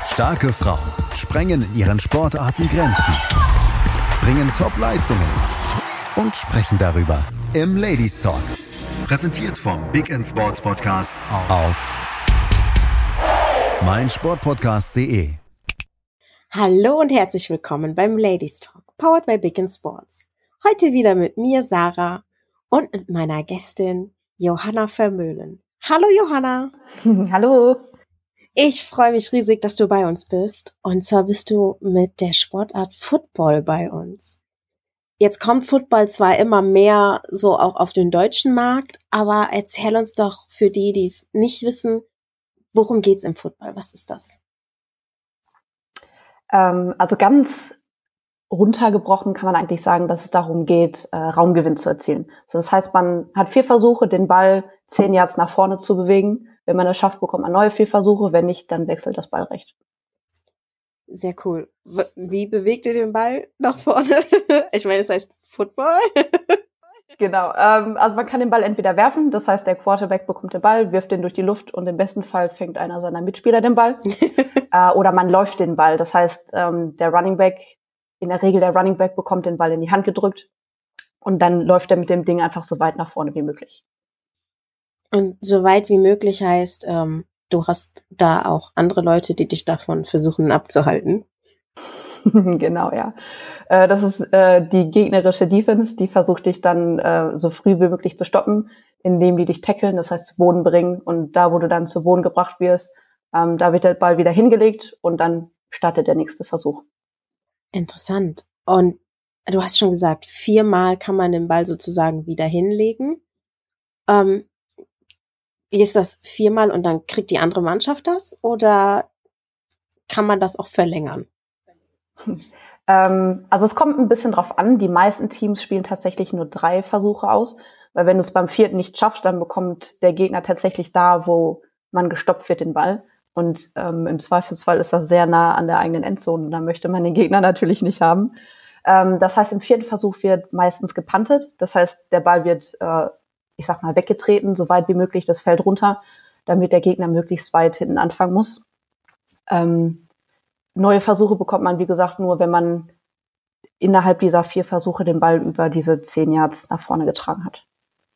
Starke Frauen sprengen in ihren Sportarten Grenzen, bringen Top-Leistungen und sprechen darüber im Ladies Talk. Präsentiert vom Big N Sports Podcast auf meinsportpodcast.de. Hallo und herzlich willkommen beim Ladies Talk, powered by Big N Sports. Heute wieder mit mir, Sarah, und mit meiner Gästin Johanna Vermöhlen. Hallo Johanna. Hallo. Ich freue mich riesig, dass du bei uns bist. Und zwar bist du mit der Sportart Football bei uns. Jetzt kommt Football zwar immer mehr so auch auf den deutschen Markt, aber erzähl uns doch für die, die es nicht wissen, worum geht's im Football? Was ist das? Also ganz runtergebrochen kann man eigentlich sagen, dass es darum geht, Raumgewinn zu erzielen. Also das heißt, man hat 4 Versuche, den Ball 10 Yards nach vorne zu bewegen. Wenn man das schafft, bekommt man neue 4 Versuche. Wenn nicht, dann wechselt das Ballrecht. Sehr cool. Wie bewegt ihr den Ball nach vorne? Ich meine, es heißt Football. Genau. Also man kann den Ball entweder werfen, das heißt, der Quarterback bekommt den Ball, wirft den durch die Luft und im besten Fall fängt einer seiner Mitspieler den Ball. Oder man läuft den Ball. Das heißt, der Running Back, in der Regel der Running Back bekommt den Ball in die Hand gedrückt und dann läuft er mit dem Ding einfach so weit nach vorne wie möglich. Und so weit wie möglich heißt, du hast da auch andere Leute, die dich davon versuchen abzuhalten. Genau, ja. Das ist die gegnerische Defense, die versucht dich dann so früh wie möglich zu stoppen, indem die dich tackeln, das heißt zu Boden bringen. Und da, wo du dann zu Boden gebracht wirst, da wird der Ball wieder hingelegt und dann startet der nächste Versuch. Interessant. Und du hast schon gesagt, 4-mal kann man den Ball sozusagen wieder hinlegen. Wie ist das 4-mal und dann kriegt die andere Mannschaft das? Oder kann man das auch verlängern? Also es kommt ein bisschen drauf an. Die meisten Teams spielen tatsächlich nur 3 Versuche aus, weil wenn du es beim 4. nicht schaffst, dann bekommt der Gegner tatsächlich da, wo man gestoppt wird, den Ball. Und im Zweifelsfall ist das sehr nah an der eigenen Endzone. Da möchte man den Gegner natürlich nicht haben. Das heißt, im 4. Versuch wird meistens gepuntet. Das heißt, der Ball wird, ich sag mal, weggetreten, so weit wie möglich das Feld runter, damit der Gegner möglichst weit hinten anfangen muss. Neue Versuche bekommt man, wie gesagt, nur, wenn man innerhalb dieser 4 Versuche den Ball über diese 10 Yards nach vorne getragen hat.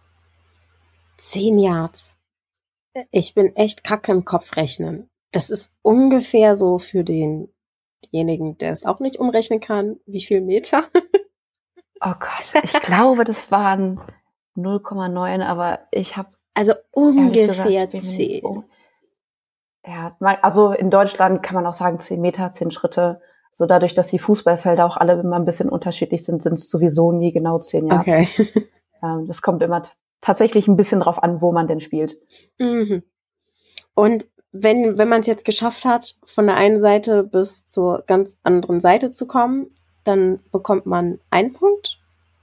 10 Yards. Ich bin echt kacke im Kopf rechnen. Das ist ungefähr so für denjenigen, der es auch nicht umrechnen kann, wie viel Meter? Oh Gott, ich glaube, das waren 0,9, aber ich habe also ungefähr 10. Ja, also in Deutschland kann man auch sagen 10 Meter, 10 Schritte. So dadurch, dass die Fußballfelder auch alle immer ein bisschen unterschiedlich sind, sind es sowieso nie genau 10 Yards. Okay. Das kommt immer tatsächlich ein bisschen drauf an, wo man denn spielt. Mhm. Und wenn man es jetzt geschafft hat, von der einen Seite bis zur ganz anderen Seite zu kommen, dann bekommt man 1 Punkt?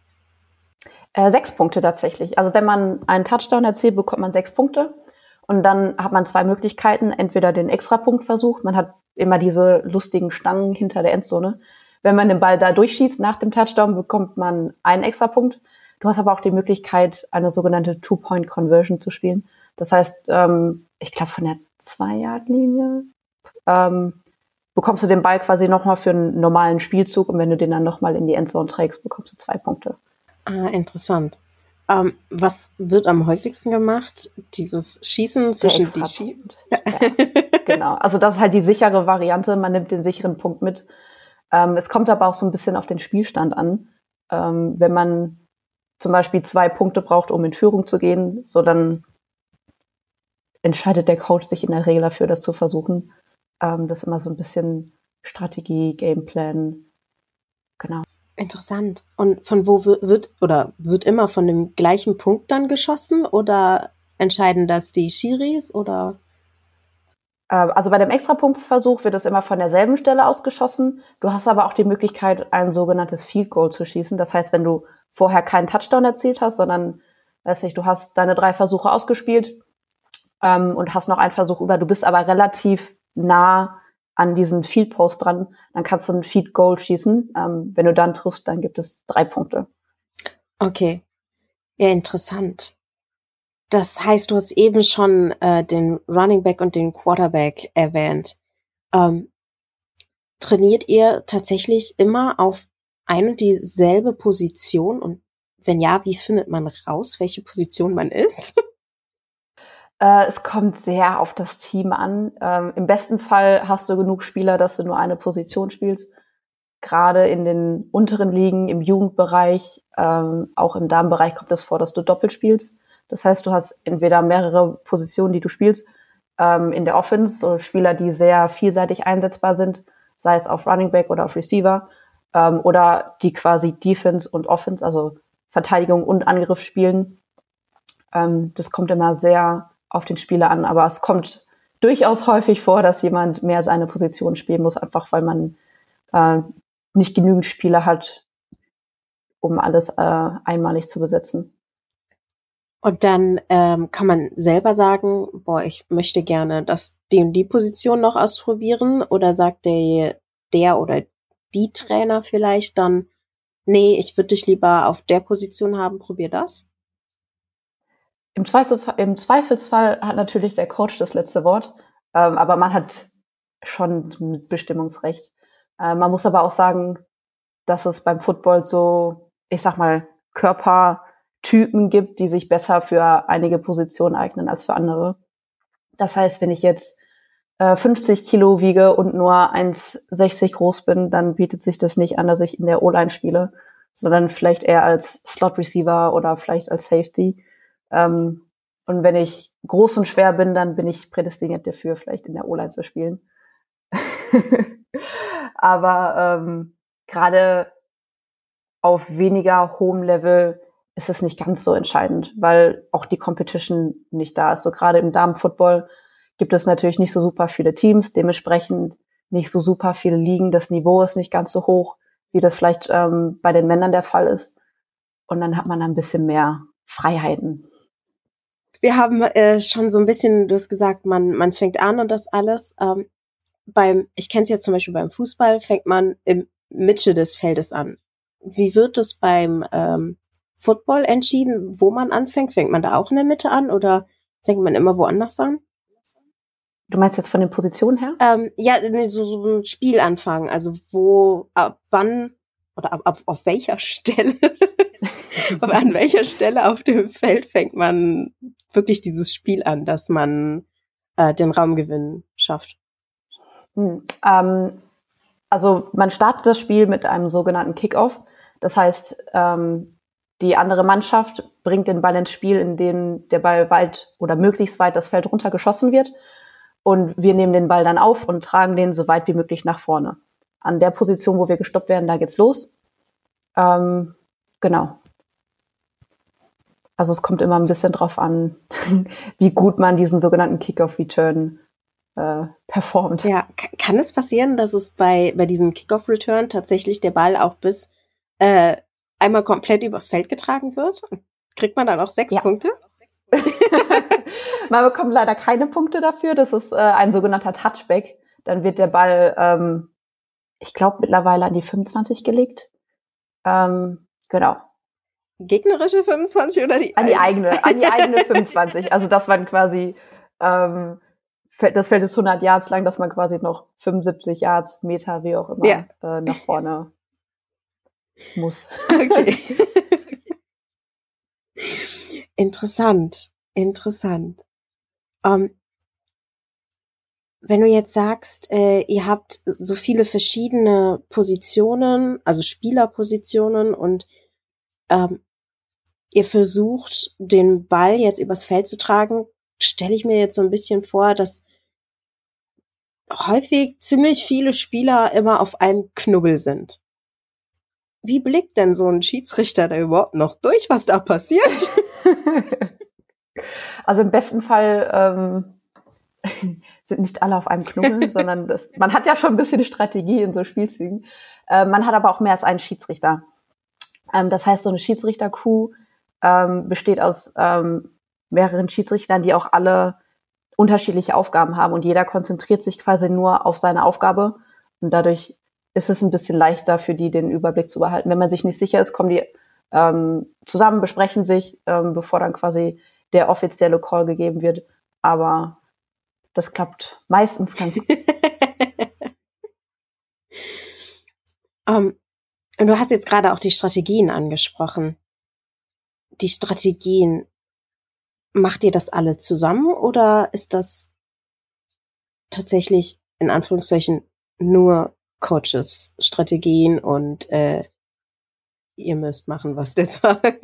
6 Punkte tatsächlich. Also wenn man einen Touchdown erzielt, bekommt man 6 Punkte. Und dann hat man 2 Möglichkeiten. Entweder den Extrapunktversuch. Man hat immer diese lustigen Stangen hinter der Endzone. Wenn man den Ball da durchschießt nach dem Touchdown, bekommt man einen Extrapunkt. Du hast aber auch die Möglichkeit, eine sogenannte Two-Point-Conversion zu spielen. Das heißt, ich glaube von der 2-Yard-Linie bekommst du den Ball quasi nochmal für einen normalen Spielzug. Und wenn du den dann nochmal in die Endzone trägst, bekommst du 2 Punkte. Ah, interessant. Was wird am häufigsten gemacht? Dieses Schießen zwischen die Schießen? Ja, genau. Also das ist halt die sichere Variante. Man nimmt den sicheren Punkt mit. Es kommt aber auch so ein bisschen auf den Spielstand an. Wenn man zum Beispiel 2 Punkte braucht, um in Führung zu gehen, so dann entscheidet der Coach sich in der Regel dafür, das zu versuchen. Das ist immer so ein bisschen Strategie, Gameplan. Genau. Interessant. Und von wo wird immer von dem gleichen Punkt dann geschossen oder entscheiden das die Schiris oder? Also bei dem Extrapunktversuch wird es immer von derselben Stelle ausgeschossen. Du hast aber auch die Möglichkeit, ein sogenanntes Field Goal zu schießen. Das heißt, wenn du vorher keinen Touchdown erzielt hast, sondern, weiß nicht, du hast deine 3 Versuche ausgespielt und hast noch einen Versuch über, du bist aber relativ nah an diesen Field Post dran, dann kannst du ein Field Goal schießen. Wenn du dann triffst, dann gibt es 3 Punkte. Okay. Ja, interessant. Das heißt, du hast eben schon den Running Back und den Quarterback erwähnt. trainiert ihr tatsächlich immer auf ein und dieselbe Position? Und wenn ja, wie findet man raus, welche Position man ist? Es kommt sehr auf das Team an. Im besten Fall hast du genug Spieler, dass du nur eine Position spielst. Gerade in den unteren Ligen, im Jugendbereich, auch im Damenbereich kommt es vor, dass du doppelt spielst. Das heißt, du hast entweder mehrere Positionen, die du spielst, in der Offense, so Spieler, die sehr vielseitig einsetzbar sind, sei es auf Running Back oder auf Receiver, oder die quasi Defense und Offense, also Verteidigung und Angriff spielen. Das kommt immer sehr auf den Spieler an, aber es kommt durchaus häufig vor, dass jemand mehr seine Position spielen muss, einfach weil man nicht genügend Spieler hat, um alles einmalig zu besetzen. Und dann kann man selber sagen, boah, ich möchte gerne die und die Position noch ausprobieren, oder sagt der oder die Trainer vielleicht dann, nee, ich würde dich lieber auf der Position haben, probier das? Im Zweifelsfall hat natürlich der Coach das letzte Wort, aber man hat schon Mitbestimmungsrecht. Man muss aber auch sagen, dass es beim Football so, ich sag mal, Körpertypen gibt, die sich besser für einige Positionen eignen als für andere. Das heißt, wenn ich jetzt 50 Kilo wiege und nur 1,60 groß bin, dann bietet sich das nicht an, dass ich in der O-Line spiele, sondern vielleicht eher als Slot-Receiver oder vielleicht als Safety. Und wenn ich groß und schwer bin, dann bin ich prädestiniert dafür, vielleicht in der O-Line zu spielen. Aber gerade auf weniger hohem Level ist es nicht ganz so entscheidend, weil auch die Competition nicht da ist. So gerade im Damenfootball gibt es natürlich nicht so super viele Teams, dementsprechend nicht so super viele Ligen. Das Niveau ist nicht ganz so hoch, wie das vielleicht bei den Männern der Fall ist. Und dann hat man ein bisschen mehr Freiheiten. Wir haben schon so ein bisschen, du hast gesagt, man fängt an und das alles. Ich kenne es ja zum Beispiel beim Fußball, fängt man im Mitte des Feldes an. Wie wird es beim Football entschieden, wo man anfängt? Fängt man da auch in der Mitte an oder fängt man immer woanders an? Du meinst jetzt von den Positionen her? Ja, so ein Spielanfang, also wo, ab wann oder auf welcher Stelle, an welcher Stelle auf dem Feld fängt man wirklich dieses Spiel an, dass man den Raumgewinn schafft? Also man startet das Spiel mit einem sogenannten Kickoff. Das heißt, die andere Mannschaft bringt den Ball ins Spiel, in dem der Ball weit oder möglichst weit das Feld runter geschossen wird. Und wir nehmen den Ball dann auf und tragen den so weit wie möglich nach vorne. An der Position, wo wir gestoppt werden, da geht's los. Genau. Also es kommt immer ein bisschen drauf an, wie gut man diesen sogenannten Kickoff-Return performt. Ja, kann es passieren, dass es bei diesem Kickoff-Return tatsächlich der Ball auch bis einmal komplett übers Feld getragen wird? Kriegt man dann auch 6 Punkte? Man bekommt leider keine Punkte dafür. Das ist ein sogenannter Touchback. Dann wird der Ball, ich glaube, mittlerweile an die 25 gelegt. Genau. Gegnerische 25 oder die? An die eigene 25. Also das waren quasi, das Feld ist 100 Yards lang, dass man quasi noch 75 Yards, Meter, wie auch immer, nach vorne muss. Okay. Interessant. Wenn du jetzt sagst, ihr habt so viele verschiedene Positionen, also Spielerpositionen, und ihr versucht, den Ball jetzt übers Feld zu tragen, stelle ich mir jetzt so ein bisschen vor, dass häufig ziemlich viele Spieler immer auf einem Knubbel sind. Wie blickt denn so ein Schiedsrichter da überhaupt noch durch, was da passiert? Also im besten Fall sind nicht alle auf einem Knubbel, sondern man hat ja schon ein bisschen Strategie in so Spielzügen. Man hat aber auch mehr als einen Schiedsrichter. Das heißt, so eine Schiedsrichter-Crew besteht aus mehreren Schiedsrichtern, die auch alle unterschiedliche Aufgaben haben und jeder konzentriert sich quasi nur auf seine Aufgabe und dadurch ist es ein bisschen leichter für die, den Überblick zu behalten. Wenn man sich nicht sicher ist, kommen die zusammen, besprechen sich, bevor dann quasi der offizielle Call gegeben wird. Aber das klappt meistens ganz gut. Und du hast jetzt gerade auch die Strategien angesprochen. Die Strategien, macht ihr das alle zusammen oder ist das tatsächlich in Anführungszeichen nur Coaches Strategien und ihr müsst machen, was der sagt?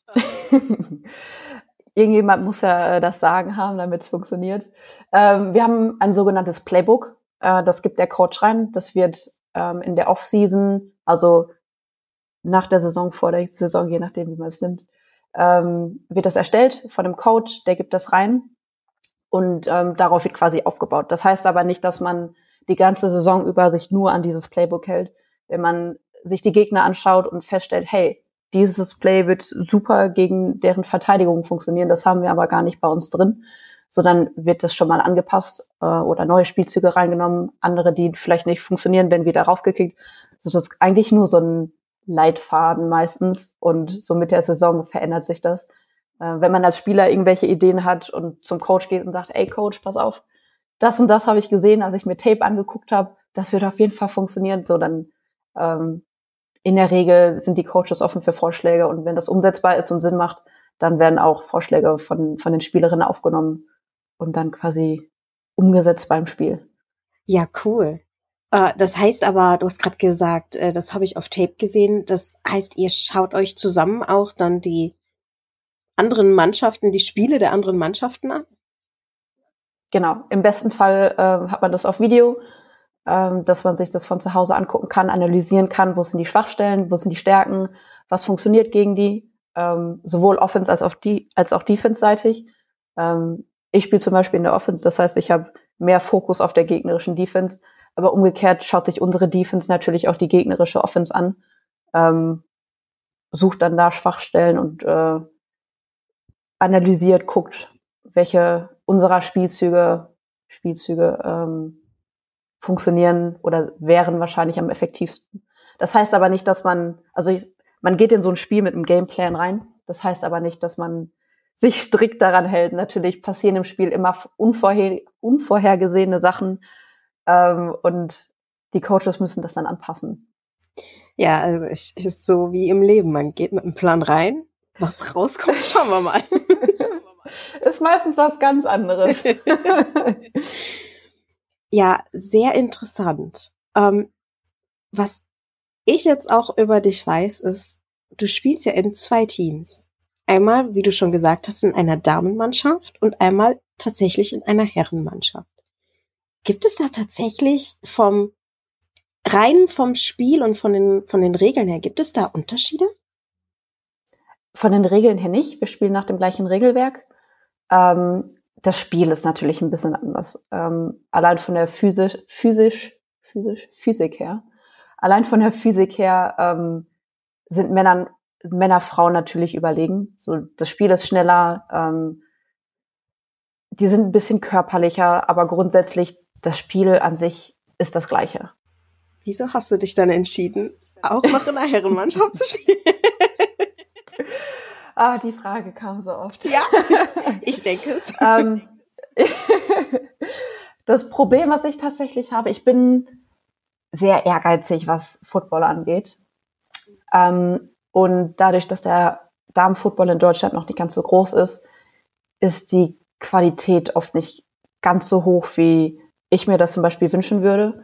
Irgendjemand muss ja das Sagen haben, damit es funktioniert. Wir haben ein sogenanntes Playbook. Das gibt der Coach rein. Das wird in der Off-Season, also nach der Saison, vor der Saison, je nachdem, wie man es nimmt, wird das erstellt von dem Coach. Der gibt das rein und darauf wird quasi aufgebaut. Das heißt aber nicht, dass man die ganze Saison über sich nur an dieses Playbook hält. Wenn man sich die Gegner anschaut und feststellt, hey, dieses Play wird super gegen deren Verteidigung funktionieren, das haben wir aber gar nicht bei uns drin, sondern wird das schon mal angepasst oder neue Spielzüge reingenommen, andere, die vielleicht nicht funktionieren, werden wieder rausgekickt. Also das ist eigentlich nur so ein Leitfaden meistens und so mit der Saison verändert sich das. Wenn man als Spieler irgendwelche Ideen hat und zum Coach geht und sagt, ey Coach, pass auf, das und das habe ich gesehen, als ich mir Tape angeguckt habe, das wird auf jeden Fall funktionieren, so dann in der Regel sind die Coaches offen für Vorschläge und wenn das umsetzbar ist und Sinn macht, dann werden auch Vorschläge von den Spielerinnen aufgenommen und dann quasi umgesetzt beim Spiel. Ja, cool. Das heißt aber, du hast gerade gesagt, das habe ich auf Tape gesehen, das heißt, ihr schaut euch zusammen auch dann die anderen Mannschaften, die Spiele der anderen Mannschaften an? Genau, im besten Fall hat man das auf Video, dass man sich das von zu Hause angucken kann, analysieren kann, wo sind die Schwachstellen, wo sind die Stärken, was funktioniert gegen die, sowohl Offense als auch Defense-seitig. Ich spiele zum Beispiel in der Offense, das heißt, ich habe mehr Fokus auf der gegnerischen Defense, aber umgekehrt schaut sich unsere Defense natürlich auch die gegnerische Offense an, sucht dann da Schwachstellen und analysiert, guckt, welche unserer Spielzüge funktionieren oder wären wahrscheinlich am effektivsten. Das heißt aber nicht, dass man geht in so ein Spiel mit einem Gameplan rein. Das heißt aber nicht, dass man sich strikt daran hält. Natürlich passieren im Spiel immer unvorhergesehene Sachen und die Coaches müssen das dann anpassen. Ja, also es ist so wie im Leben. Man geht mit einem Plan rein. Was rauskommt, schauen wir mal. Ist meistens was ganz anderes. Ja, sehr interessant. Was ich jetzt auch über dich weiß, ist, du spielst ja in 2 Teams. Einmal, wie du schon gesagt hast, in einer Damenmannschaft und einmal tatsächlich in einer Herrenmannschaft. Gibt es da tatsächlich vom Spiel und von den Regeln her, gibt es da Unterschiede? Von den Regeln her nicht. Wir spielen nach dem gleichen Regelwerk. Das Spiel ist natürlich ein bisschen anders. Allein von der Physik her. Allein von der Physik her sind Männer Frauen natürlich überlegen. So, das Spiel ist schneller. Die sind ein bisschen körperlicher, aber grundsätzlich das Spiel an sich ist das Gleiche. Wieso hast du dich dann entschieden, auch noch in einer Herrenmannschaft zu spielen? Die Frage kam so oft. Ja, ich denke es. Das Problem, was ich tatsächlich habe, ich bin sehr ehrgeizig, was Football angeht. Und dadurch, dass der Damenfootball in Deutschland noch nicht ganz so groß ist die Qualität oft nicht ganz so hoch, wie ich mir das zum Beispiel wünschen würde.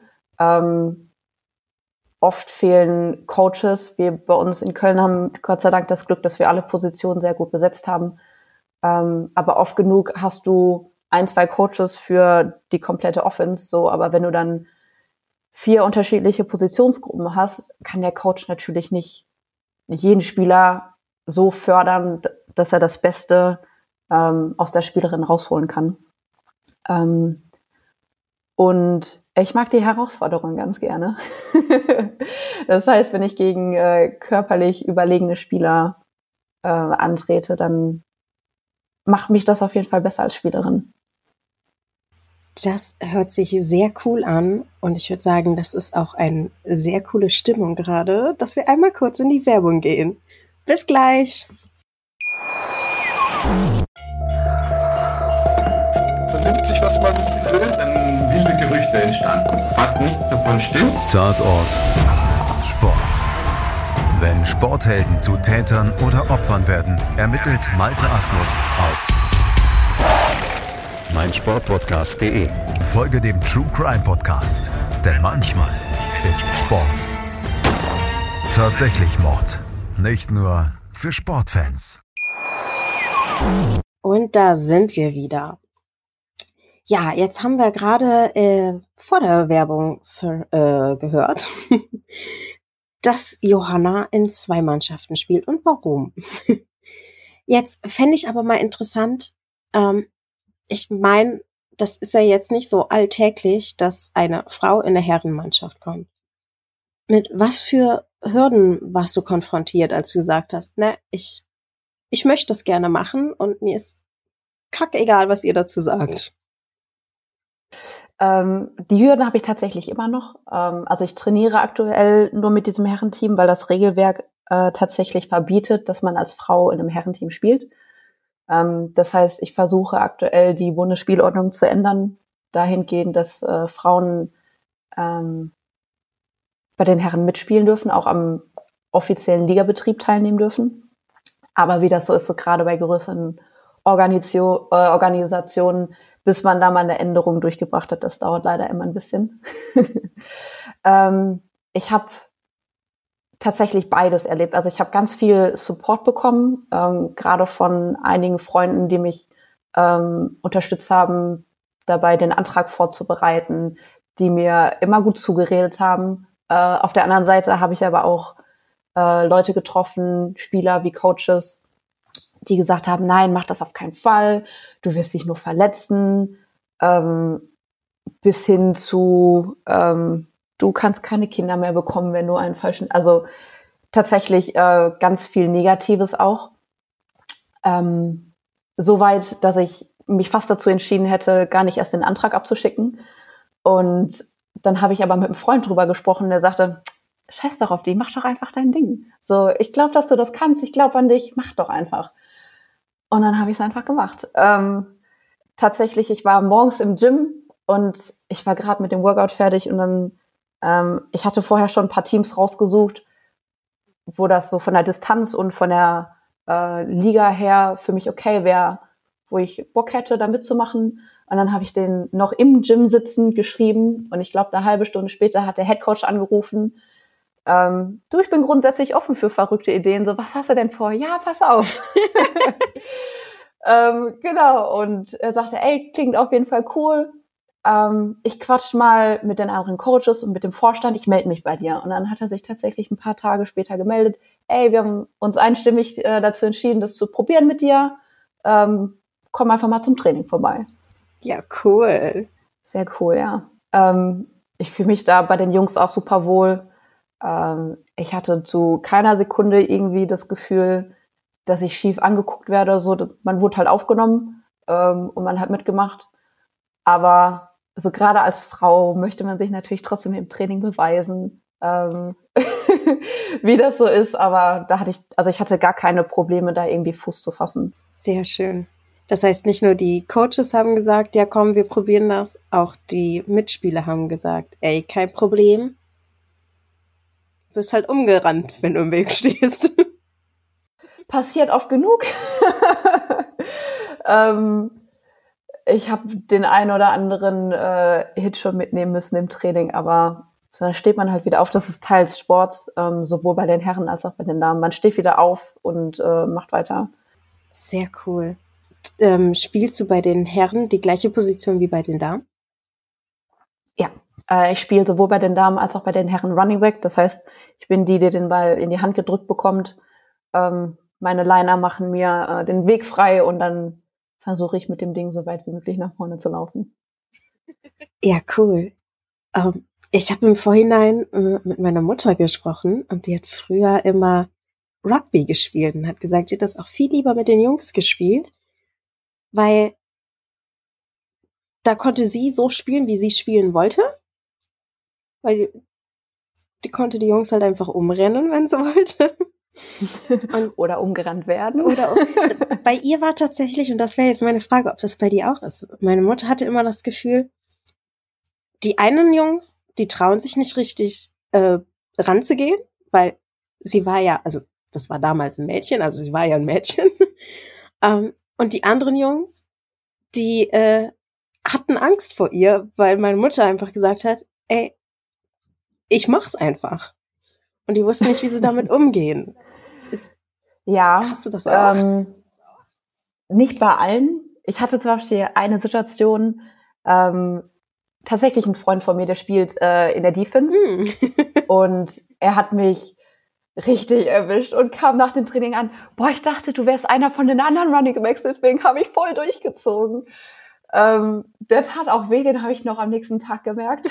Oft fehlen Coaches. Wir bei uns in Köln haben Gott sei Dank das Glück, dass wir alle Positionen sehr gut besetzt haben. Aber oft genug hast du 1, 2 Coaches für die komplette Offense. So, aber wenn du dann 4 unterschiedliche Positionsgruppen hast, kann der Coach natürlich nicht jeden Spieler so fördern, dass er das Beste aus der Spielerin rausholen kann. Und ich mag die Herausforderung ganz gerne. Das heißt, wenn ich gegen körperlich überlegene Spieler antrete, dann macht mich das auf jeden Fall besser als Spielerin. Das hört sich sehr cool an und ich würde sagen, das ist auch eine sehr coole Stimmung gerade, dass wir einmal kurz in die Werbung gehen. Bis gleich! Vernimmt sich, was man will, dann wilde Gerüchte entstanden. Fast nichts davon stimmt. Tatort. Sport. Wenn Sporthelden zu Tätern oder Opfern werden, ermittelt Malte Asmus auf meinsportpodcast.de. Folge dem True Crime Podcast, denn manchmal ist Sport tatsächlich Mord. Nicht nur für Sportfans. Und da sind wir wieder. Ja, jetzt haben wir gerade vor der Werbung gehört, dass Johanna in 2 Mannschaften spielt und warum. Jetzt fände ich aber mal interessant, ich meine, das ist ja jetzt nicht so alltäglich, dass eine Frau in eine Herrenmannschaft kommt. Mit was für Hürden warst du konfrontiert, als du gesagt hast, ne, ich möchte das gerne machen und mir ist kackegal, was ihr dazu sagt. Die Hürden habe ich tatsächlich immer noch. Also ich trainiere aktuell nur mit diesem Herrenteam, weil das Regelwerk tatsächlich verbietet, dass man als Frau in einem Herrenteam spielt. Das heißt, ich versuche aktuell die Bundesspielordnung zu ändern, dahingehend, dass Frauen bei den Herren mitspielen dürfen, auch am offiziellen Ligabetrieb teilnehmen dürfen. Aber wie das so ist, so gerade bei größeren Organisationen, bis man da mal eine Änderung durchgebracht hat, das dauert leider immer ein bisschen. Ich habe tatsächlich beides erlebt. Also ich habe ganz viel Support bekommen, gerade von einigen Freunden, die mich unterstützt haben, dabei den Antrag vorzubereiten, die mir immer gut zugeredet haben. Auf der anderen Seite habe ich aber auch Leute getroffen, Spieler wie Coaches, die gesagt haben, nein, mach das auf keinen Fall, du wirst dich nur verletzen, bis hin zu, du kannst keine Kinder mehr bekommen, wenn du einen falschen, also tatsächlich ganz viel Negatives auch. Soweit, dass ich mich fast dazu entschieden hätte, gar nicht erst den Antrag abzuschicken. Und dann habe ich aber mit einem Freund drüber gesprochen, der sagte, scheiß doch auf die, mach doch einfach dein Ding. So, ich glaube, dass du das kannst, ich glaube an dich, mach doch einfach. Und dann habe ich es einfach gemacht. Tatsächlich, ich war morgens im Gym und ich war gerade mit dem Workout fertig und dann, ich hatte vorher schon ein paar Teams rausgesucht, wo das so von der Distanz und von der Liga her für mich okay wäre, wo ich Bock hätte, da mitzumachen. Und dann habe ich den noch im Gym sitzend geschrieben und ich glaube, eine halbe Stunde später hat der Headcoach angerufen. Du, ich bin grundsätzlich offen für verrückte Ideen. So, was hast du denn vor? Ja, pass auf. Genau. Und er sagte, ey, klingt auf jeden Fall cool. Ich quatsch mal mit den anderen Coaches und mit dem Vorstand. Ich melde mich bei dir. Und dann hat er sich tatsächlich ein paar Tage später gemeldet. Ey, wir haben uns einstimmig dazu entschieden, das zu probieren mit dir. Komm einfach mal zum Training vorbei. Ja, cool. Sehr cool, ja. Ich fühle mich da bei den Jungs auch super wohl. Ich hatte zu keiner Sekunde irgendwie das Gefühl, dass ich schief angeguckt werde oder so. Man wurde halt aufgenommen und man hat mitgemacht. Aber also gerade als Frau möchte man sich natürlich trotzdem im Training beweisen, wie das so ist. Aber ich hatte gar keine Probleme, da irgendwie Fuß zu fassen. Sehr schön. Das heißt, nicht nur die Coaches haben gesagt, ja komm, wir probieren das, auch die Mitspieler haben gesagt, ey, kein Problem. Du wirst halt umgerannt, wenn du im Weg stehst. Passiert oft genug. Ich habe den einen oder anderen Hit schon mitnehmen müssen im Training, aber dann steht man halt wieder auf. Das ist Teil des Sports, sowohl bei den Herren als auch bei den Damen. Man steht wieder auf und macht weiter. Sehr cool. Spielst du bei den Herren die gleiche Position wie bei den Damen? Ja, ich spiele sowohl bei den Damen als auch bei den Herren Running Back. Das heißt, ich bin die den Ball in die Hand gedrückt bekommt. Meine Liner machen mir den Weg frei und dann versuche ich mit dem Ding so weit wie möglich nach vorne zu laufen. Ja, cool. Ich habe im Vorhinein mit meiner Mutter gesprochen und die hat früher immer Rugby gespielt und hat gesagt, sie hat das auch viel lieber mit den Jungs gespielt, weil da konnte sie so spielen, wie sie spielen wollte, weil die konnte die Jungs halt einfach umrennen, wenn sie wollte. Oder umgerannt werden. Bei ihr war tatsächlich, und das wäre jetzt meine Frage, ob das bei dir auch ist, meine Mutter hatte immer das Gefühl, die einen Jungs, die trauen sich nicht richtig ranzugehen, weil sie war ja, also das war damals ein Mädchen, also sie war ja ein Mädchen. Und die anderen Jungs, die hatten Angst vor ihr, weil meine Mutter einfach gesagt hat, ey, ich mach's einfach. Und die wussten nicht, wie sie damit umgehen. Hast du das auch? Nicht bei allen. Ich hatte zum Beispiel eine Situation, tatsächlich ein Freund von mir, der spielt in der Defense. Und er hat mich richtig erwischt und kam nach dem Training an, boah, ich dachte, du wärst einer von den anderen Running Backs, deswegen habe ich voll durchgezogen. Der tat auch weh, den habe ich noch am nächsten Tag gemerkt.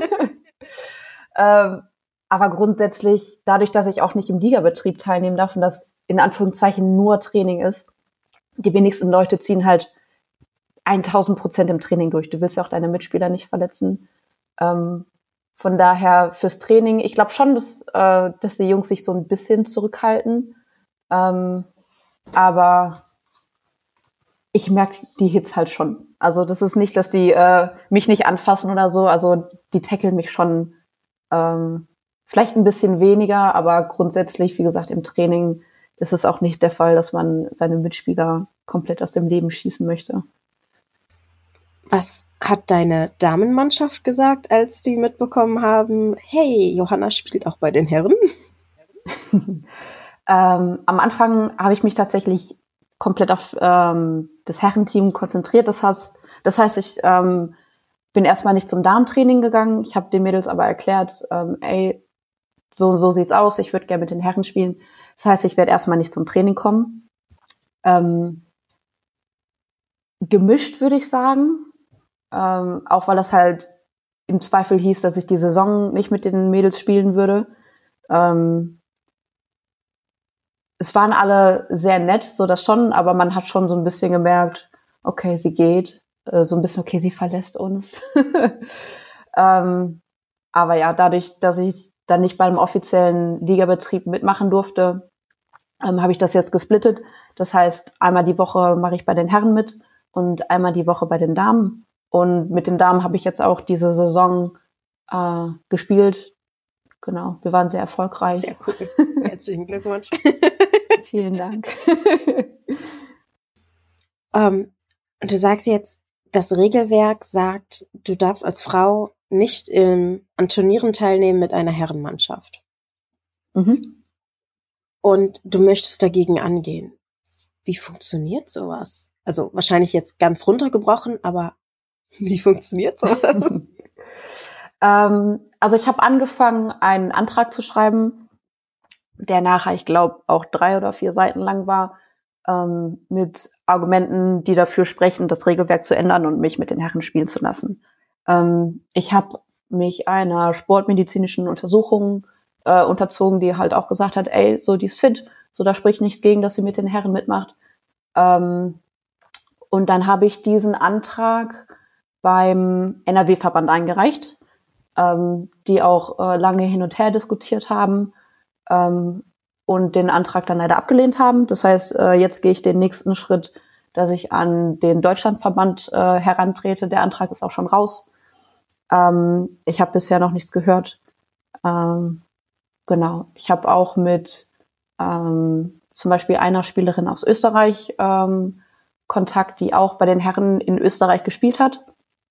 Aber grundsätzlich, dadurch, dass ich auch nicht im Ligabetrieb teilnehmen darf und das in Anführungszeichen nur Training ist, die wenigsten Leute ziehen halt 1000% im Training durch. Du willst ja auch deine Mitspieler nicht verletzen. Von daher fürs Training, ich glaube schon, dass die Jungs sich so ein bisschen zurückhalten. Aber ich merke die Hits halt schon. Also das ist nicht, dass die mich nicht anfassen oder so. Also die tackeln mich schon vielleicht ein bisschen weniger, aber grundsätzlich, wie gesagt, im Training ist es auch nicht der Fall, dass man seine Mitspieler komplett aus dem Leben schießen möchte. Was hat deine Damenmannschaft gesagt, als die mitbekommen haben, hey, Johanna spielt auch bei den Herren? Am Anfang habe ich mich tatsächlich komplett auf das Herrenteam konzentriert. Das heißt, ich bin erstmal nicht zum Damentraining gegangen. Ich habe den Mädels aber erklärt, ey, so sieht's aus, ich würde gerne mit den Herren spielen. Das heißt, ich werde erstmal nicht zum Training kommen. Gemischt, würde ich sagen. Auch weil das halt im Zweifel hieß, dass ich die Saison nicht mit den Mädels spielen würde. Es waren alle sehr nett, so das schon, aber man hat schon so ein bisschen gemerkt, okay, sie geht. So ein bisschen, okay, sie verlässt uns. Aber ja, dadurch, dass ich dann nicht beim offiziellen Ligabetrieb mitmachen durfte, habe ich das jetzt gesplittet. Das heißt, einmal die Woche mache ich bei den Herren mit und einmal die Woche bei den Damen. Und mit den Damen habe ich jetzt auch diese Saison gespielt. Genau, wir waren sehr erfolgreich. Sehr cool. Herzlichen Glückwunsch. Vielen Dank. Du sagst jetzt, das Regelwerk sagt, du darfst als Frau nicht an Turnieren teilnehmen mit einer Herrenmannschaft. Mhm. Und du möchtest dagegen angehen. Wie funktioniert sowas? Also wahrscheinlich jetzt ganz runtergebrochen, aber wie funktioniert sowas? Also ich habe angefangen, einen Antrag zu schreiben, der nachher, ich glaube, auch 3 oder 4 Seiten lang war, mit Argumenten, die dafür sprechen, das Regelwerk zu ändern und mich mit den Herren spielen zu lassen. Ich habe mich einer sportmedizinischen Untersuchung unterzogen, die halt auch gesagt hat, ey, so die ist fit, so da spricht nichts gegen, dass sie mit den Herren mitmacht. Und dann habe ich diesen Antrag beim NRW-Verband eingereicht, die auch lange hin und her diskutiert haben und den Antrag dann leider abgelehnt haben. Das heißt, jetzt gehe ich den nächsten Schritt, dass ich an den Deutschlandverband herantrete. Der Antrag ist auch schon raus. Ich habe bisher noch nichts gehört. Genau. Ich habe auch mit zum Beispiel einer Spielerin aus Österreich Kontakt, die auch bei den Herren in Österreich gespielt hat,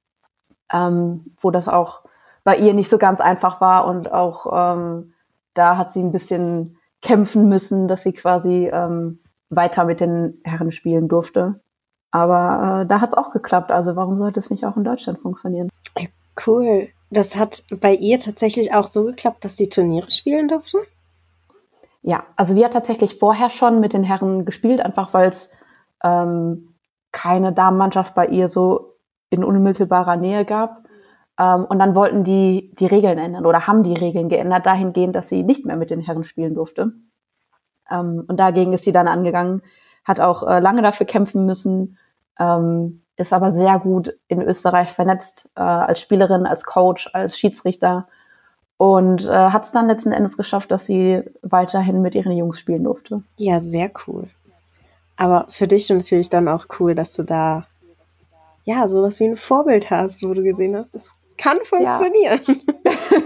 wo das auch bei ihr nicht so ganz einfach war und auch da hat sie ein bisschen kämpfen müssen, dass sie quasi weiter mit den Herren spielen durfte. Aber da hat es auch geklappt. Also warum sollte es nicht auch in Deutschland funktionieren? Cool. Das hat bei ihr tatsächlich auch so geklappt, dass die Turniere spielen durfte? Ja, also die hat tatsächlich vorher schon mit den Herren gespielt, einfach weil es keine Damenmannschaft bei ihr so in unmittelbarer Nähe gab. Und dann wollten die Regeln ändern oder haben die Regeln geändert, dahingehend, dass sie nicht mehr mit den Herren spielen durfte. Und dagegen ist sie dann angegangen, hat auch lange dafür kämpfen müssen, ist aber sehr gut in Österreich vernetzt, als Spielerin, als Coach, als Schiedsrichter und hat es dann letzten Endes geschafft, dass sie weiterhin mit ihren Jungs spielen durfte. Ja, sehr cool. Aber für dich natürlich dann auch cool, dass du da ja sowas wie ein Vorbild hast, wo du gesehen hast, es kann funktionieren.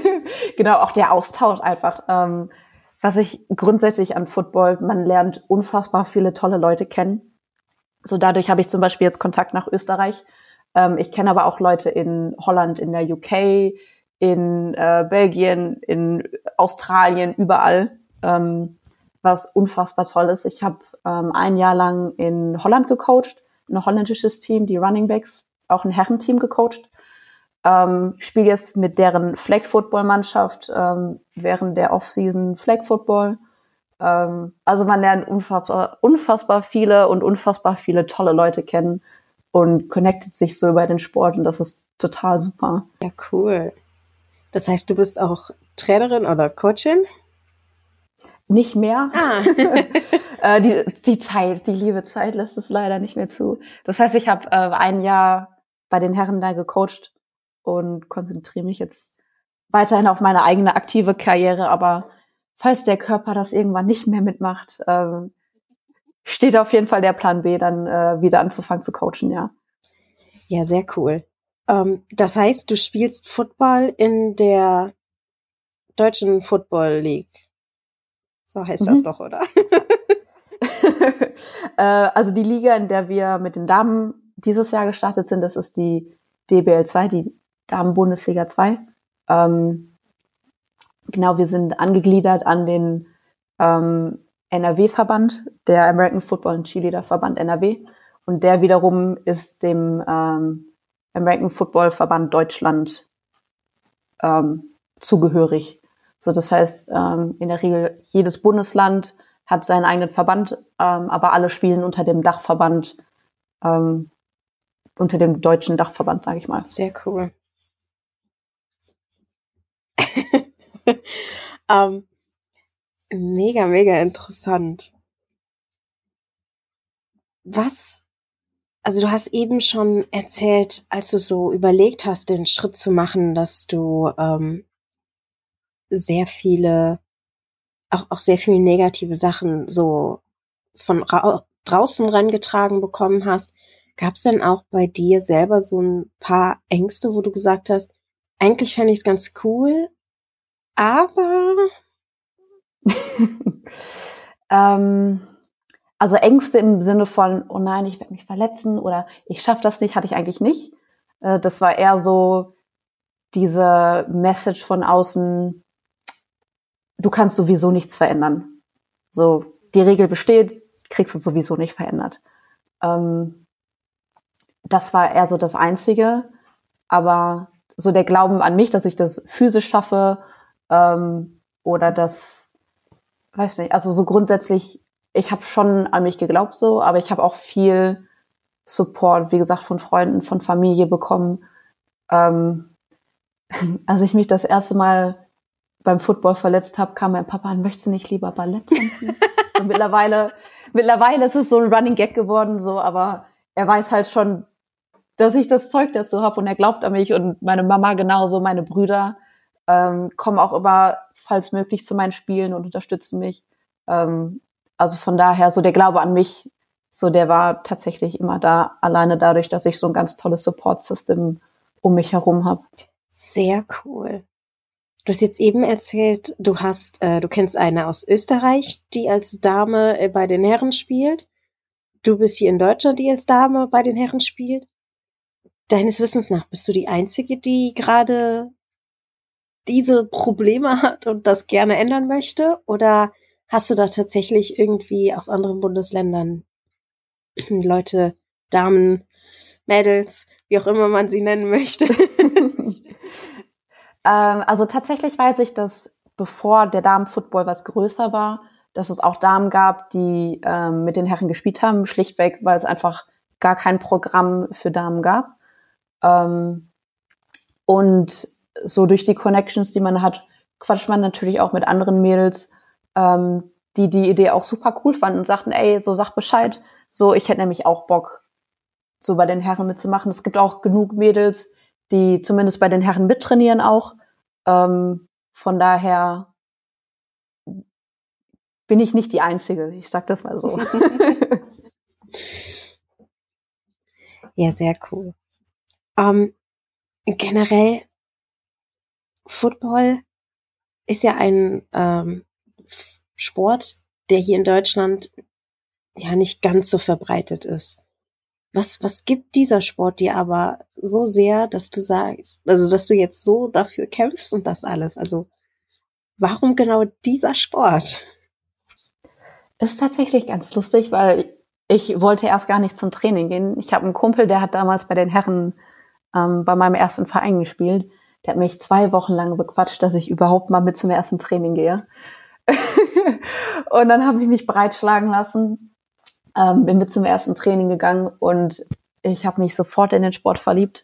Genau, auch der Austausch einfach. Was ich grundsätzlich an Football, man lernt unfassbar viele tolle Leute kennen. So dadurch habe ich zum Beispiel jetzt Kontakt nach Österreich. Ich kenne aber auch Leute in Holland, in der UK, in Belgien, in Australien, überall, was unfassbar toll ist. Ich habe ein Jahr lang in Holland gecoacht, ein holländisches Team, die Running Backs, auch ein Herrenteam gecoacht. Spiele jetzt mit deren Flag-Football-Mannschaft während der Off-Season Flag-Football. Also man lernt unfassbar viele tolle Leute kennen und connectet sich so über den Sport und das ist total super. Ja, cool. Das heißt, du bist auch Trainerin oder Coachin? Nicht mehr. Ah. Die liebe Zeit lässt es leider nicht mehr zu. Das heißt, ich habe ein Jahr bei den Herren da gecoacht und konzentriere mich jetzt weiterhin auf meine eigene aktive Karriere. Aber falls der Körper das irgendwann nicht mehr mitmacht, steht auf jeden Fall der Plan B, dann wieder anzufangen zu coachen, ja. Ja, sehr cool. Das heißt, du spielst Football in der Deutschen Football League. So heißt das doch, oder? Also die Liga, in der wir mit den Damen dieses Jahr gestartet sind, das ist die DBL 2, die Damen-Bundesliga 2. Genau, wir sind angegliedert an den NRW-Verband, der American Football and Cheerleader-Verband NRW. Und der wiederum ist dem American Football Verband Deutschland zugehörig. So, das heißt, in der Regel jedes Bundesland hat seinen eigenen Verband, aber alle spielen unter dem Dachverband, unter dem deutschen Dachverband, sage ich mal. Sehr cool. Mega, mega interessant. Also du hast eben schon erzählt, als du so überlegt hast, den Schritt zu machen, dass du sehr viele, auch sehr viele negative Sachen so von draußen rangetragen bekommen hast. Gab es denn auch bei dir selber so ein paar Ängste, wo du gesagt hast, eigentlich fände ich es ganz cool, aber Also Ängste im Sinne von, oh nein, ich werde mich verletzen oder ich schaffe das nicht, hatte ich eigentlich nicht. Das war eher so diese Message von außen, du kannst sowieso nichts verändern. So, die Regel besteht, kriegst du sowieso nicht verändert. Das war eher so das Einzige. Aber so der Glauben an mich, dass ich das physisch schaffe oder das, weiß nicht, also so grundsätzlich, ich habe schon an mich geglaubt so, aber ich habe auch viel Support, wie gesagt, von Freunden, von Familie bekommen. Als ich mich das erste Mal beim Football verletzt habe, kam mein Papa an, möchtest du nicht lieber Ballett tanzen? So mittlerweile ist es so ein Running Gag geworden, so, aber er weiß halt schon, dass ich das Zeug dazu habe und er glaubt an mich und meine Mama genauso, meine Brüder kommen auch immer, falls möglich, zu meinen Spielen und unterstützen mich. Also von daher, so der Glaube an mich, so der war tatsächlich immer da, alleine dadurch, dass ich so ein ganz tolles Support-System um mich herum habe. sehr cool. Du hast jetzt eben erzählt, du kennst eine aus Österreich, die als Dame bei den Herren spielt. Du bist hier in Deutschland, die als Dame bei den Herren spielt. Deines Wissens nach bist du die Einzige, die gerade diese Probleme hat und das gerne ändern möchte? Oder hast du da tatsächlich irgendwie aus anderen Bundesländern Leute, Damen, Mädels, wie auch immer man sie nennen möchte? Also tatsächlich weiß ich, dass bevor der Damenfootball was größer war, dass es auch Damen gab, die mit den Herren gespielt haben, schlichtweg, weil es einfach gar kein Programm für Damen gab. Und so durch die Connections, die man hat, quatscht man natürlich auch mit anderen Mädels, die die Idee auch super cool fanden und sagten, ey, so sag Bescheid. So, ich hätte nämlich auch Bock, so bei den Herren mitzumachen. Es gibt auch genug Mädels, die zumindest bei den Herren mittrainieren auch. Von daher bin ich nicht die Einzige. Ich sag das mal so. Ja, sehr cool. Generell Football ist ja ein Sport, der hier in Deutschland ja nicht ganz so verbreitet ist. Was gibt dieser Sport dir aber so sehr, dass du sagst, also dass du jetzt so dafür kämpfst und das alles? Also warum genau dieser Sport? Ist tatsächlich ganz lustig, weil ich wollte erst gar nicht zum Training gehen. Ich habe einen Kumpel, der hat damals bei den Herren bei meinem ersten Verein gespielt. Der hat mich 2 Wochen lang bequatscht, dass ich überhaupt mal mit zum ersten Training gehe. Und dann habe ich mich breitschlagen lassen, bin mit zum ersten Training gegangen und ich habe mich sofort in den Sport verliebt.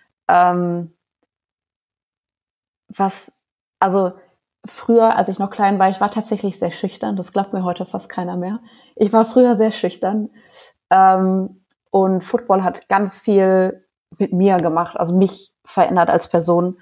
Also früher, als ich noch klein war, ich war tatsächlich sehr schüchtern. Das glaubt mir heute fast keiner mehr. Ich war früher sehr schüchtern. Und Football hat ganz viel mit mir gemacht, also mich verändert als Person.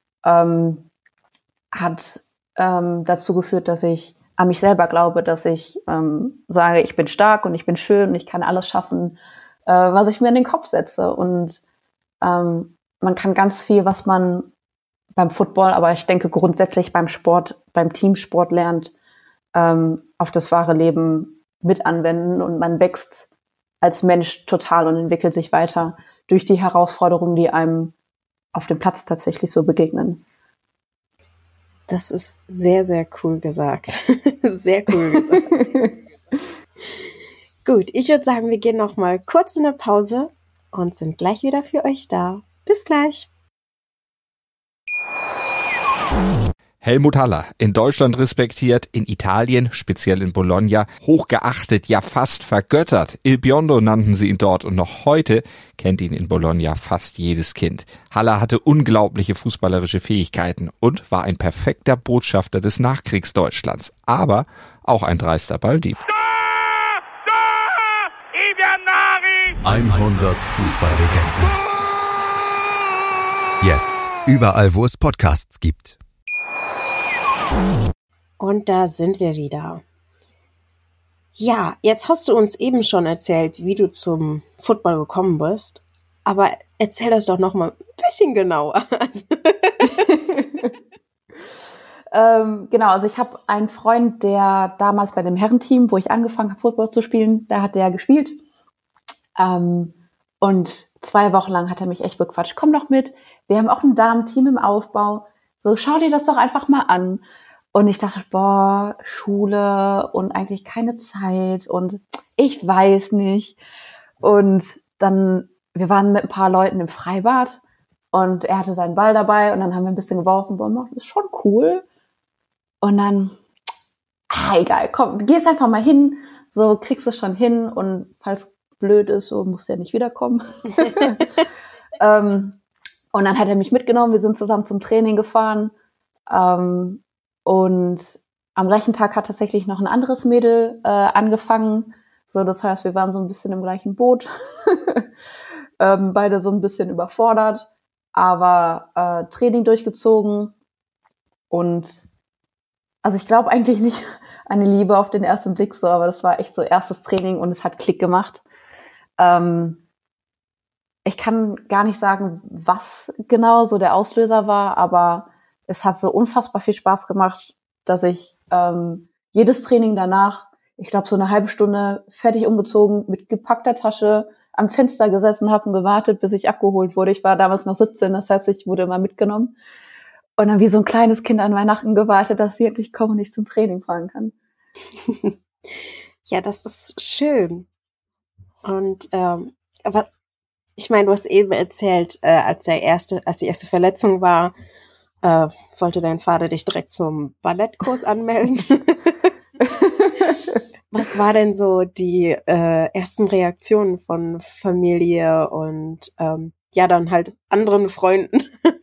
Hat dazu geführt, dass ich an mich selber glaube, dass ich sage, ich bin stark und ich bin schön und ich kann alles schaffen, was ich mir in den Kopf setze. Und man kann ganz viel, was man beim Football, aber ich denke grundsätzlich beim Sport, beim Teamsport lernt, auf das wahre Leben mit anwenden und man wächst als Mensch total und entwickelt sich weiter durch die Herausforderungen, die einem auf dem Platz tatsächlich so begegnen. Das ist sehr, sehr cool gesagt. Sehr cool gesagt. Gut, ich würde sagen, wir gehen noch mal kurz in eine Pause und sind gleich wieder für euch da. Bis gleich. Helmut Haller, in Deutschland respektiert, in Italien, speziell in Bologna, hochgeachtet, ja fast vergöttert. Il Biondo nannten sie ihn dort und noch heute kennt ihn in Bologna fast jedes Kind. Haller hatte unglaubliche fußballerische Fähigkeiten und war ein perfekter Botschafter des Nachkriegsdeutschlands, aber auch ein dreister Balldieb. 100 Fußballlegenden. Jetzt überall, wo es Podcasts gibt. Und da sind wir wieder. Ja, jetzt hast du uns eben schon erzählt, wie du zum Football gekommen bist. Aber erzähl das doch noch mal ein bisschen genauer. Genau, also ich habe einen Freund, der damals bei dem Herrenteam, wo ich angefangen habe, Football zu spielen, da hat der gespielt. Und 2 Wochen lang hat er mich echt bequatscht. Komm doch mit, wir haben auch ein Damenteam im Aufbau. So, schau dir das doch einfach mal an. Und ich dachte, boah, Schule und eigentlich keine Zeit und ich weiß nicht. Und dann, wir waren mit ein paar Leuten im Freibad und er hatte seinen Ball dabei und dann haben wir ein bisschen geworfen. Boah, das ist schon cool. Und dann, egal, komm, gehst einfach mal hin, so kriegst du schon hin und falls blöd ist, so musst du ja nicht wiederkommen. Und dann hat er mich mitgenommen, wir sind zusammen zum Training gefahren. Und am gleichen Tag hat tatsächlich noch ein anderes Mädel angefangen. So, das heißt, wir waren so ein bisschen im gleichen Boot. Beide so ein bisschen überfordert, aber Training durchgezogen. Und also ich glaube eigentlich nicht an die Liebe auf den ersten Blick so, aber das war echt so erstes Training und es hat Klick gemacht. Ich kann gar nicht sagen, was genau so der Auslöser war, aber es hat so unfassbar viel Spaß gemacht, dass ich jedes Training danach, ich glaube so eine halbe Stunde fertig umgezogen, mit gepackter Tasche am Fenster gesessen habe und gewartet, bis ich abgeholt wurde. Ich war damals noch 17, das heißt, ich wurde immer mitgenommen. Und dann wie so ein kleines Kind an Weihnachten gewartet, dass ich endlich komme und ich zum Training fahren kann. Ja, das ist schön. Und aber ich meine, du hast eben erzählt, als die erste Verletzung war, wollte dein Vater dich direkt zum Ballettkurs anmelden. Was war denn so die ersten Reaktionen von Familie und ja, dann halt anderen Freunden?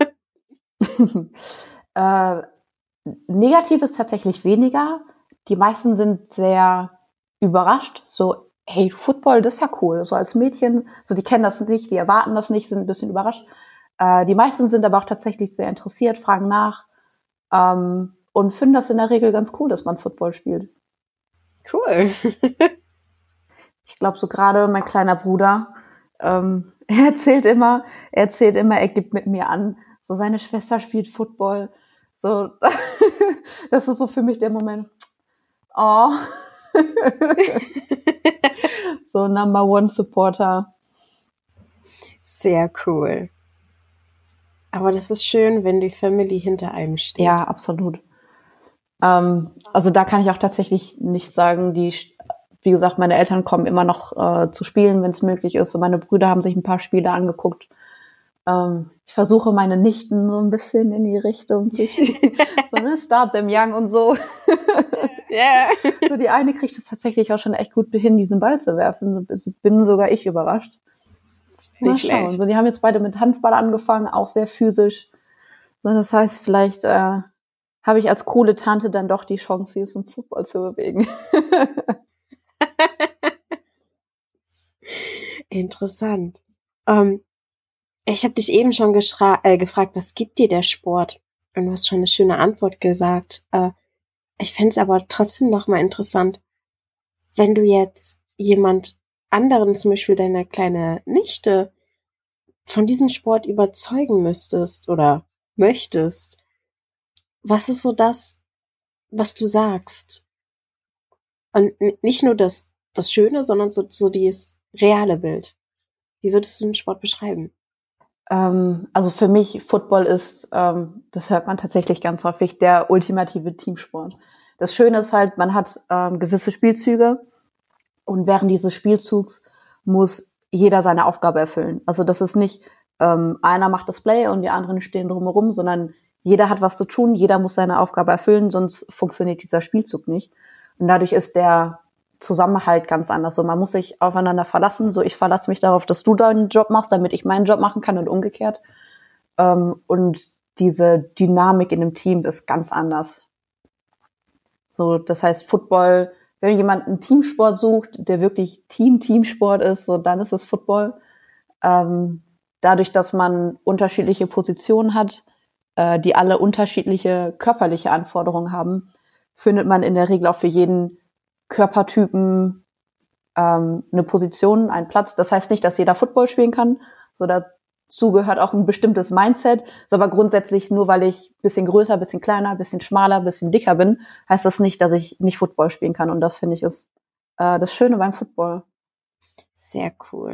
Negatives tatsächlich weniger. Die meisten sind sehr überrascht. So, hey, Football, das ist ja cool. So als Mädchen, so die kennen das nicht, die erwarten das nicht, sind ein bisschen überrascht. Die meisten sind aber auch tatsächlich sehr interessiert, fragen nach und finden das in der Regel ganz cool, dass man Football spielt. Cool. Ich glaube, so gerade mein kleiner Bruder, er erzählt immer, er gibt mit mir an, so seine Schwester spielt Football, So, das ist so für mich der Moment. Oh. So Number One Supporter. Sehr cool. Aber das ist schön, wenn die Family hinter einem steht. Ja, absolut. Also da kann ich auch tatsächlich nicht sagen, wie gesagt, meine Eltern kommen immer noch zu spielen, wenn es möglich ist. Und meine Brüder haben sich ein paar Spiele angeguckt. Ich versuche meine Nichten so ein bisschen in die Richtung zu schieben. So, ne, start them young und so. Yeah. So, die eine kriegt es tatsächlich auch schon echt gut hin, diesen Ball zu werfen. So, bin sogar ich überrascht. Mal Nicht schauen. schlecht. So, die haben jetzt beide mit Handball angefangen, auch sehr physisch. So, das heißt, vielleicht habe ich als coole Tante dann doch die Chance, sie zum Football zu bewegen. Interessant. Ich habe dich eben schon gefragt, was gibt dir der Sport? Und du hast schon eine schöne Antwort gesagt. Ich fände es aber trotzdem noch mal interessant, wenn du jetzt jemand anderen, zum Beispiel deine kleine Nichte, von diesem Sport überzeugen müsstest oder möchtest. Was ist so das, was du sagst? Und nicht nur das Schöne, sondern so dieses reale Bild. Wie würdest du den Sport beschreiben? Also für mich, Football ist, das hört man tatsächlich ganz häufig, der ultimative Teamsport. Das Schöne ist halt, man hat gewisse Spielzüge und während dieses Spielzugs muss jeder seine Aufgabe erfüllen. Also das ist nicht, einer macht das Play und die anderen stehen drumherum, sondern jeder hat was zu tun, jeder muss seine Aufgabe erfüllen, sonst funktioniert dieser Spielzug nicht. Und dadurch ist der Zusammenhalt ganz anders. So, man muss sich aufeinander verlassen. So, ich verlasse mich darauf, dass du deinen Job machst, damit ich meinen Job machen kann und umgekehrt. Und diese Dynamik in dem Team ist ganz anders. So, das heißt, Football, wenn jemand einen Teamsport sucht, der wirklich Teamsport ist, so, dann ist es Football. Dadurch, dass man unterschiedliche Positionen hat, die alle unterschiedliche körperliche Anforderungen haben, findet man in der Regel auch für jeden Körpertypen eine Position, einen Platz. Das heißt nicht, dass jeder Football spielen kann. So, dazu gehört auch ein bestimmtes Mindset. Ist aber grundsätzlich, nur weil ich ein bisschen größer, ein bisschen kleiner, ein bisschen schmaler, ein bisschen dicker bin, heißt das nicht, dass ich nicht Football spielen kann. Und das, finde ich, ist das Schöne beim Football. Sehr cool.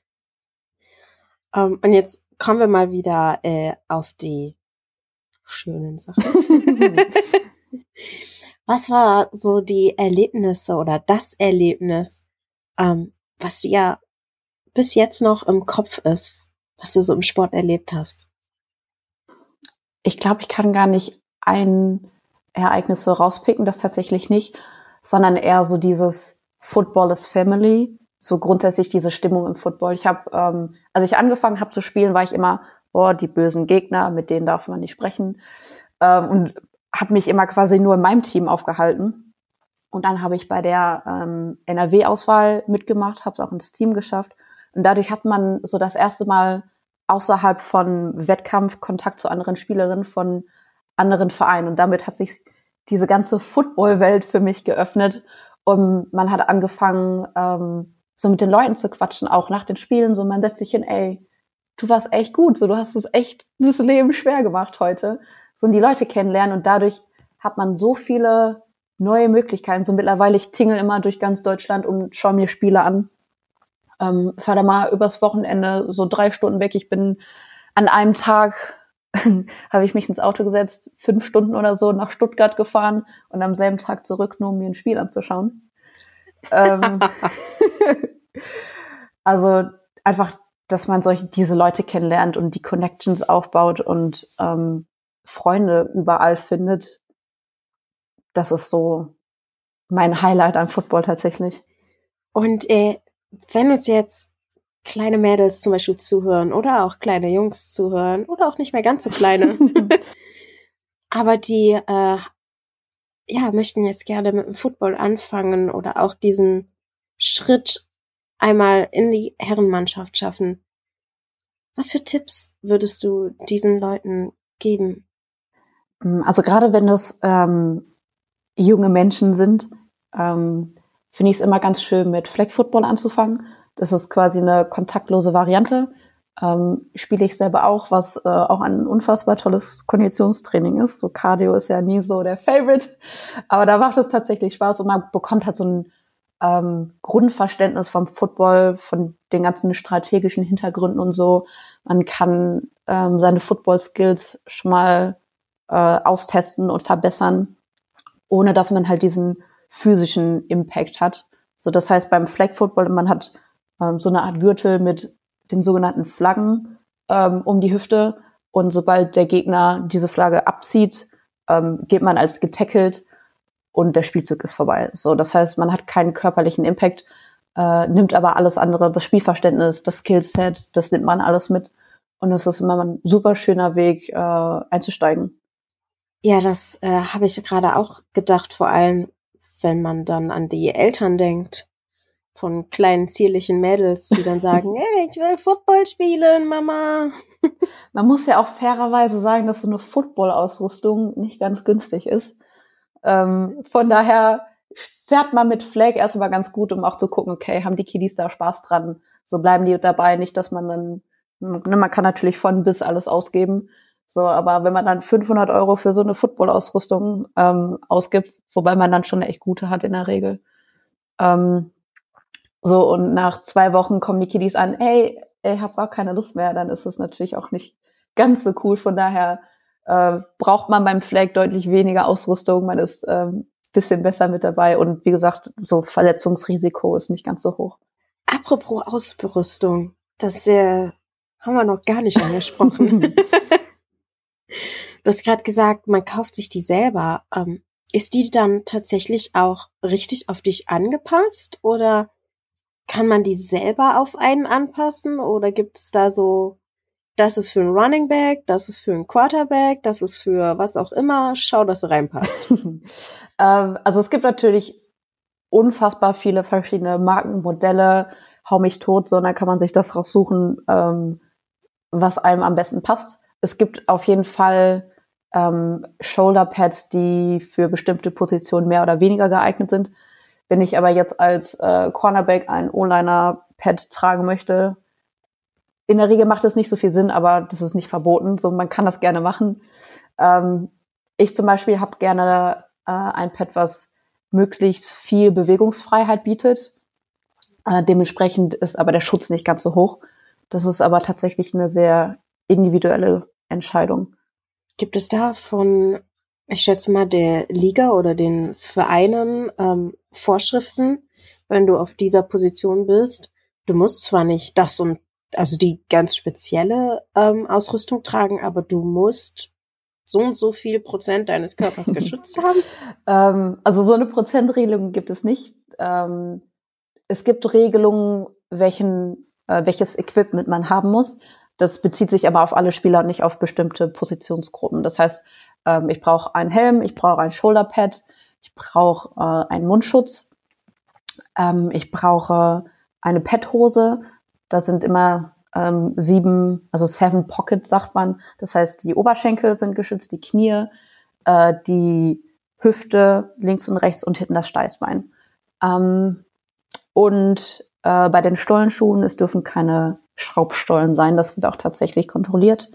Und jetzt kommen wir mal wieder auf die schönen Sachen. Was war so die Erlebnisse oder das Erlebnis, was dir bis jetzt noch im Kopf ist, was du so im Sport erlebt hast? Ich glaube, ich kann gar nicht ein Ereignis so rauspicken, das tatsächlich nicht, sondern eher so dieses Football is Family, so grundsätzlich diese Stimmung im Football. Ich habe, als ich angefangen habe zu spielen, war ich immer, die bösen Gegner, mit denen darf man nicht sprechen, und habe mich immer quasi nur in meinem Team aufgehalten. Und dann habe ich bei der NRW-Auswahl mitgemacht, habe es auch ins Team geschafft. Und dadurch hat man so das erste Mal außerhalb von Wettkampf Kontakt zu anderen Spielerinnen von anderen Vereinen. Und damit hat sich diese ganze Football-Welt für mich geöffnet. Und man hat angefangen, so mit den Leuten zu quatschen, auch nach den Spielen. So, man setzt sich hin, ey, du warst echt gut. So, du hast es echt das Leben schwer gemacht heute. So, und die Leute kennenlernen. Und dadurch hat man so viele neue Möglichkeiten. So mittlerweile, ich tingle immer durch ganz Deutschland und schaue mir Spiele an. Fahr da mal übers Wochenende so 3 Stunden weg. Ich bin an einem Tag, habe ich mich ins Auto gesetzt, 5 Stunden oder so nach Stuttgart gefahren und am selben Tag zurück, nur um mir ein Spiel anzuschauen. Also einfach, dass man diese Leute kennenlernt und die Connections aufbaut und Freunde überall findet. Das ist so mein Highlight am Football tatsächlich. Und wenn uns jetzt kleine Mädels zum Beispiel zuhören oder auch kleine Jungs zuhören oder auch nicht mehr ganz so kleine, aber die möchten jetzt gerne mit dem Football anfangen oder auch diesen Schritt einmal in die Herrenmannschaft schaffen. Was für Tipps würdest du diesen Leuten geben? Also gerade wenn das junge Menschen sind, finde ich es immer ganz schön, mit Flag Football anzufangen. Das ist quasi eine kontaktlose Variante. spiele ich selber auch, was auch ein unfassbar tolles Konditionstraining ist. So Cardio ist ja nie so der Favorite, aber da macht es tatsächlich Spaß und man bekommt halt so ein Grundverständnis vom Football, von den ganzen strategischen Hintergründen und so. Man kann seine Football-Skills schon mal austesten und verbessern, ohne dass man halt diesen physischen Impact hat. So, das heißt, beim Flag Football, man hat so eine Art Gürtel mit den sogenannten Flaggen um die Hüfte und sobald der Gegner diese Flagge abzieht, geht man als getackelt und der Spielzug ist vorbei. So, das heißt, man hat keinen körperlichen Impact, nimmt aber alles andere, das Spielverständnis, das Skillset, das nimmt man alles mit und das ist immer ein super schöner Weg einzusteigen. Ja, das habe ich gerade auch gedacht, vor allem, wenn man dann an die Eltern denkt, von kleinen, zierlichen Mädels, die dann sagen, hey, ich will Football spielen, Mama. Man muss ja auch fairerweise sagen, dass so eine Football-Ausrüstung nicht ganz günstig ist. Von daher fährt man mit Flag erstmal ganz gut, um auch zu gucken, okay, haben die Kiddies da Spaß dran? So bleiben die dabei, nicht, dass man dann, man kann natürlich von bis alles ausgeben, so, aber wenn man dann 500 € für so eine Football-Ausrüstung ausgibt, wobei man dann schon eine echt gute hat in der Regel, so, und nach 2 Wochen kommen die Kiddies an, ey, ich habe gar keine Lust mehr, dann ist es natürlich auch nicht ganz so cool. Von daher braucht man beim Flag deutlich weniger Ausrüstung, man ist bisschen besser mit dabei und wie gesagt, so Verletzungsrisiko ist nicht ganz so hoch. Apropos Ausrüstung, das haben wir noch gar nicht angesprochen. Du hast gerade gesagt, man kauft sich die selber. Ist die dann tatsächlich auch richtig auf dich angepasst oder kann man die selber auf einen anpassen oder gibt es da so, das ist für einen Running Back, das ist für einen Quarterback, das ist für was auch immer, schau, dass du reinpasst? Also es gibt natürlich unfassbar viele verschiedene Markenmodelle, hau mich tot, sondern kann man sich das raussuchen, was einem am besten passt. Es gibt auf jeden Fall Shoulderpads, die für bestimmte Positionen mehr oder weniger geeignet sind. Wenn ich aber jetzt als Cornerback ein O-Liner-Pad tragen möchte, in der Regel macht das nicht so viel Sinn, aber das ist nicht verboten. So, man kann das gerne machen. Ich zum Beispiel habe gerne ein Pad, was möglichst viel Bewegungsfreiheit bietet. Dementsprechend ist aber der Schutz nicht ganz so hoch. Das ist aber tatsächlich eine sehr individuelle Entscheidung. Gibt es da von, ich schätze mal, der Liga oder den Vereinen Vorschriften, wenn du auf dieser Position bist? Du musst zwar nicht das und also die ganz spezielle Ausrüstung tragen, aber du musst so und so viel Prozent deines Körpers geschützt haben? Also so eine Prozentregelung gibt es nicht. Es gibt Regelungen, welches Equipment man haben muss. Das bezieht sich aber auf alle Spieler und nicht auf bestimmte Positionsgruppen. Das heißt, ich brauche einen Helm, ich brauche ein Shoulderpad, ich brauche einen Mundschutz, ich brauche eine Padhose. Da sind immer 7 Pockets, sagt man. Das heißt, die Oberschenkel sind geschützt, die Knie, die Hüfte links und rechts und hinten das Steißbein. Und bei den Stollenschuhen, es dürfen keine Schraubstollen sein. Das wird auch tatsächlich kontrolliert.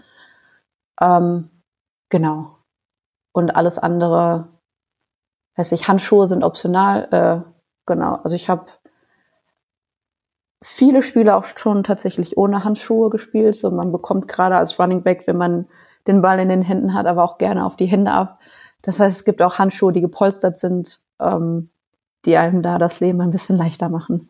Genau. Und alles andere, Handschuhe sind optional. Genau. Also ich habe viele Spiele auch schon tatsächlich ohne Handschuhe gespielt. So, man bekommt gerade als Running Back, wenn man den Ball in den Händen hat, aber auch gerne auf die Hände ab. Das heißt, es gibt auch Handschuhe, die gepolstert sind, die einem da das Leben ein bisschen leichter machen.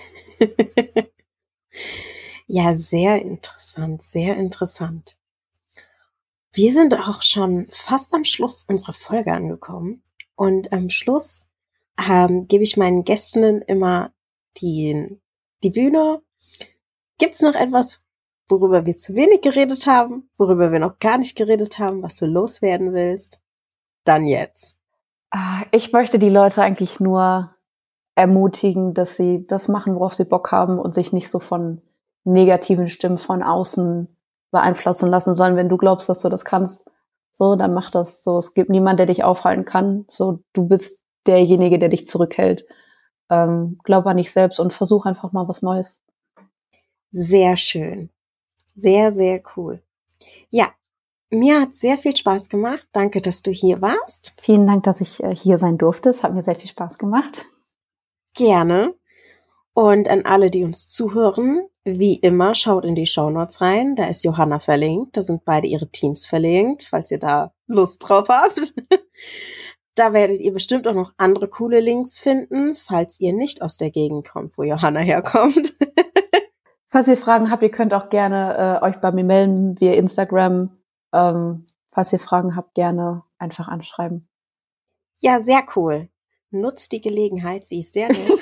Ja, sehr interessant, sehr interessant. Wir sind auch schon fast am Schluss unserer Folge angekommen. Und am Schluss gebe ich meinen Gästinnen immer die Bühne. Gibt es noch etwas, worüber wir zu wenig geredet haben, worüber wir noch gar nicht geredet haben, was du loswerden willst? Dann jetzt. Ich möchte die Leute eigentlich nur ermutigen, dass sie das machen, worauf sie Bock haben und sich nicht so von negativen Stimmen von außen beeinflussen lassen sollen. Wenn du glaubst, dass du das kannst, so, dann mach das. So, es gibt niemanden, der dich aufhalten kann. So, du bist derjenige, der dich zurückhält. Glaub an dich selbst und versuch einfach mal was Neues. Sehr schön. Sehr, sehr cool. Ja, mir hat sehr viel Spaß gemacht. Danke, dass du hier warst. Vielen Dank, dass ich hier sein durfte. Es hat mir sehr viel Spaß gemacht. Gerne. Und an alle, die uns zuhören, wie immer, schaut in die Shownotes rein. Da ist Johanna verlinkt. Da sind beide ihre Teams verlinkt, falls ihr da Lust drauf habt. Da werdet ihr bestimmt auch noch andere coole Links finden, falls ihr nicht aus der Gegend kommt, wo Johanna herkommt. Falls ihr Fragen habt, ihr könnt auch gerne euch bei mir melden via Instagram. Falls ihr Fragen habt, gerne einfach anschreiben. Ja, sehr cool. Nutzt die Gelegenheit, sie ist sehr nett.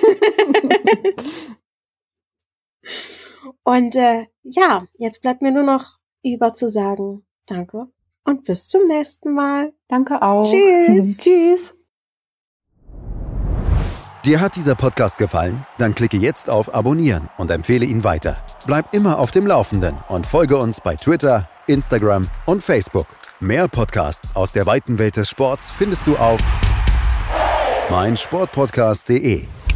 Und ja, jetzt bleibt mir nur noch über zu sagen, danke und bis zum nächsten Mal. Danke auch. Tschüss. Tschüss. Dir hat dieser Podcast gefallen? Dann klicke jetzt auf Abonnieren und empfehle ihn weiter. Bleib immer auf dem Laufenden und folge uns bei Twitter, Instagram und Facebook. Mehr Podcasts aus der weiten Welt des Sports findest du auf meinsportpodcast.de.